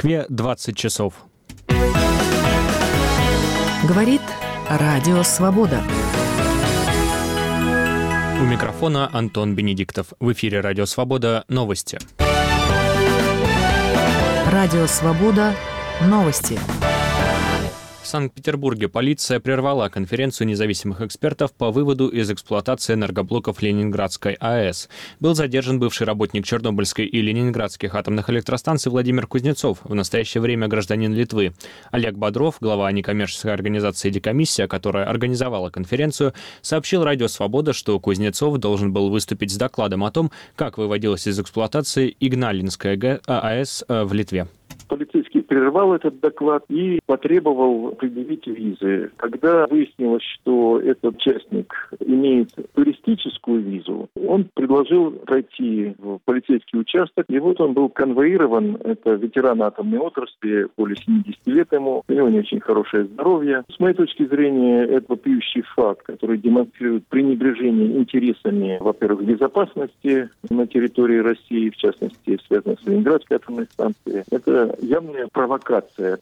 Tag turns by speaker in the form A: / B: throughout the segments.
A: Москве 20 часов.
B: Говорит Радио Свобода.
A: У микрофона Антон Бенедиктов. В эфире Радио Свобода. Новости.
B: Радио Свобода. Новости.
A: В Санкт-Петербурге полиция прервала конференцию независимых экспертов по выводу из эксплуатации энергоблоков Ленинградской АЭС. Был задержан бывший работник Чернобыльской и Ленинградских атомных электростанций Владимир Кузнецов, в настоящее время гражданин Литвы. Олег Бодров, глава некоммерческой организации «Декомиссия», которая организовала конференцию, сообщил Радио Свобода, что Кузнецов должен был выступить с докладом о том, как выводилась из эксплуатации Игналинская АЭС в Литве.
C: Полицейский прервал этот доклад и потребовал предъявить визы. Когда выяснилось, что этот участник имеет туристическую визу, он предложил пройти в полицейский участок. И вот он был конвоирован. Это ветеран атомной отрасли, более 70 лет ему. У него не очень хорошее здоровье. С моей точки зрения, это вопиющий факт, который демонстрирует пренебрежение интересами, во-первых, безопасности на территории России, в частности, связанной с Ленинградской атомной станцией. Это явная провокация.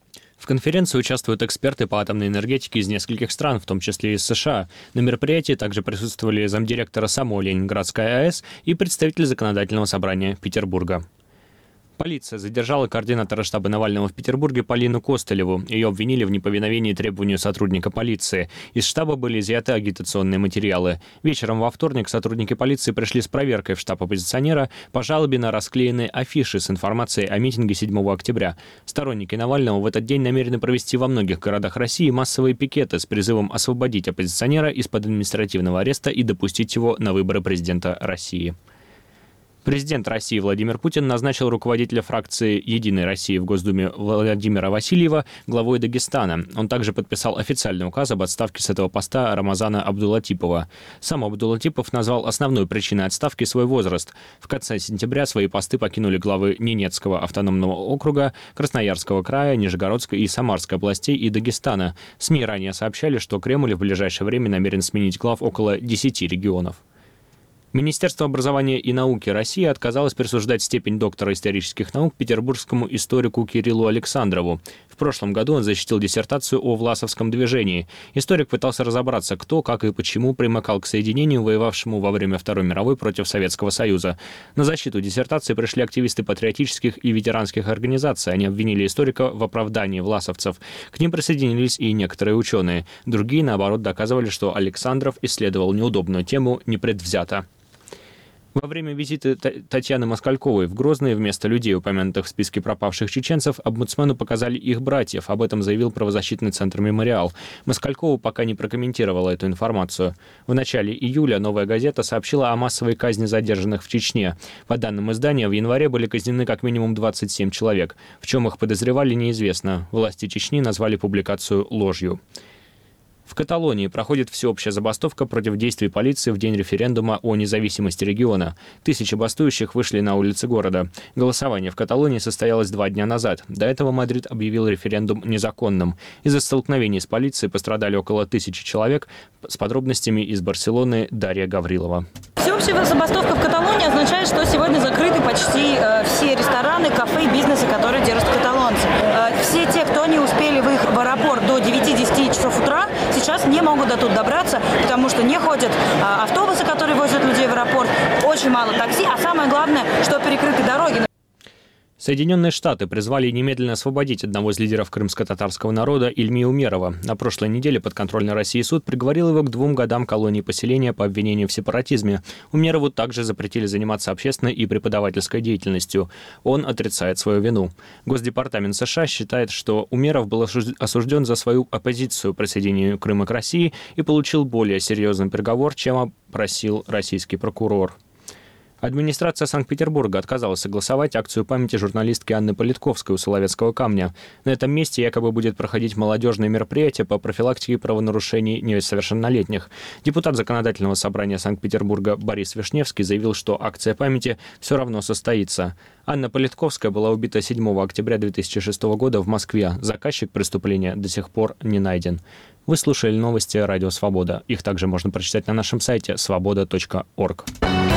A: В конференции участвуют эксперты по атомной энергетике из нескольких стран, в том числе из США. На мероприятии также присутствовали замдиректора самой Ленинградской АЭС и представитель Законодательного собрания Петербурга. Полиция задержала координатора штаба Навального в Петербурге Полину Костылеву. Ее обвинили в неповиновении требованию сотрудника полиции. Из штаба были изъяты агитационные материалы. Вечером во вторник сотрудники полиции пришли с проверкой в штаб оппозиционера по жалобе на расклеенные афиши с информацией о митинге 7 октября. Сторонники Навального в этот день намерены провести во многих городах России массовые пикеты с призывом освободить оппозиционера из-под административного ареста и допустить его на выборы президента России. Президент России Владимир Путин назначил руководителя фракции «Единой России» в Госдуме Владимира Васильева главой Дагестана. Он также подписал официальный указ об отставке с этого поста Рамазана Абдулатипова. Сам Абдулатипов назвал основной причиной отставки свой возраст. В конце сентября свои посты покинули главы Ненецкого автономного округа, Красноярского края, Нижегородской и Самарской областей и Дагестана. СМИ ранее сообщали, что Кремль в ближайшее время намерен сменить глав около 10 регионов. Министерство образования и науки России отказалось присуждать степень доктора исторических наук петербургскому историку Кириллу Александрову. В прошлом году он защитил диссертацию о Власовском движении. Историк пытался разобраться, кто, как и почему примыкал к соединению, воевавшему во время Второй мировой против Советского Союза. На защиту диссертации пришли активисты патриотических и ветеранских организаций. Они обвинили историка в оправдании власовцев. К ним присоединились и некоторые ученые. Другие, наоборот, доказывали, что Александров исследовал неудобную тему непредвзято. Во время визита Татьяны Москальковой в Грозный вместо людей, упомянутых в списке пропавших чеченцев, омбудсмену показали их братьев. Об этом заявил правозащитный центр «Мемориал». Москалькова пока не прокомментировала эту информацию. В начале июля «Новая газета» сообщила о массовой казни задержанных в Чечне. По данным издания, в январе были казнены как минимум 27 человек. В чем их подозревали, неизвестно. Власти Чечни назвали публикацию ложью. В Каталонии проходит всеобщая забастовка против действий полиции в день референдума о независимости региона. Тысячи бастующих вышли на улицы города. Голосование в Каталонии состоялось 2 дня назад. До этого Мадрид объявил референдум незаконным. Из-за столкновений с полицией пострадали около 1000 человек. С подробностями из Барселоны Дарья Гаврилова.
D: Всеобщая забастовка в Каталонии означает, что сегодня закрыты почти все рестораны, кафе и бизнесы, которые держат каталонцы. Все те, кто не успели выехать в аэропорт до 9-10 часов утра, сейчас не могут до тут добраться, потому что не ходят автобусы, которые возят людей в аэропорт, очень мало такси, а самое главное, что перекрыты дороги.
A: Соединенные Штаты призвали немедленно освободить одного из лидеров крымско-татарского народа Ильми Умерова. На прошлой неделе подконтрольный России суд приговорил его к 2 годам колонии поселения по обвинению в сепаратизме. Умерову также запретили заниматься общественной и преподавательской деятельностью. Он отрицает свою вину. Госдепартамент США считает, что Умеров был осужден за свою оппозицию присоединению Крыма к России и получил более серьезный приговор, чем просил российский прокурор. Администрация Санкт-Петербурга отказалась согласовать акцию памяти журналистки Анны Политковской у Соловецкого камня. На этом месте якобы будет проходить молодежное мероприятие по профилактике правонарушений несовершеннолетних. Депутат Законодательного собрания Санкт-Петербурга Борис Вишневский заявил, что акция памяти все равно состоится. Анна Политковская была убита 7 октября 2006 года в Москве. Заказчик преступления до сих пор не найден. Вы слушали новости Радио Свобода. Их также можно прочитать на нашем сайте svoboda.org.